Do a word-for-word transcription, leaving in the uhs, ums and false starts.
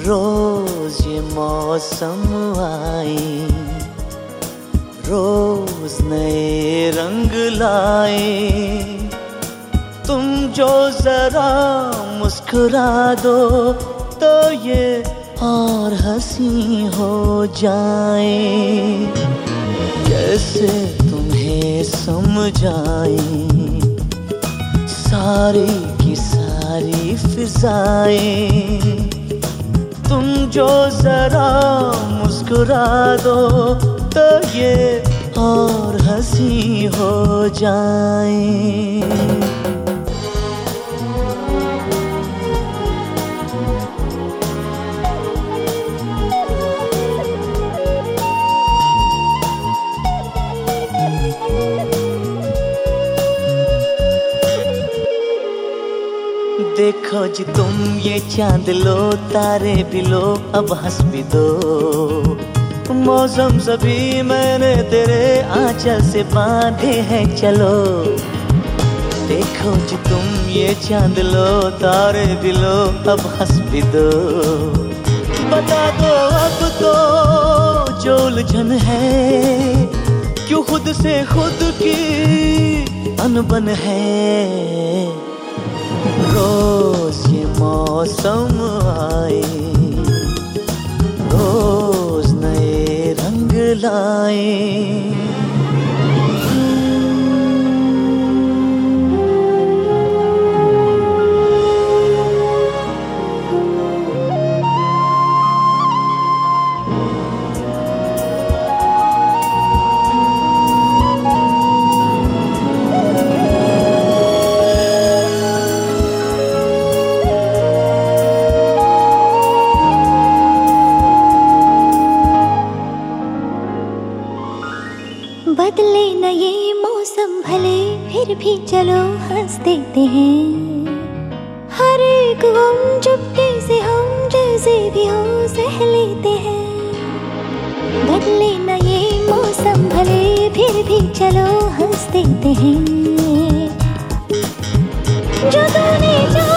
रोज ये मौसम आए, रोज नए रंग लाए। तुम जो जरा मुस्कुरा दो तो ये और हंसी हो जाए। कैसे तुम्हें समझाएं सारी की सारी फिजाएं। तुम जो जरा मुस्कुरा दो तो ये और हंसी हो जाए। देखो जी तुम ये चांद लो, तारे भी लो, अब हंस भी दो। मौसम सभी मैंने तेरे आंचल से बांधे हैं, चलो। देखो जी तुम ये चांद लो, तारे भी लो, अब हंस भी दो। बता दो अब तो जो उलझन है, क्यों खुद से खुद की अनबन है। रोज ये मौसम आए, रोज नए रंग लाए। बदले न ये मौसम भले, फिर भी चलो हंस देते हैं। हर एक गम चुपके से हम जैसे भी हो सह लेते हैं। बदले न ये मौसम भले, फिर भी चलो हंस देते हैं। जो तूने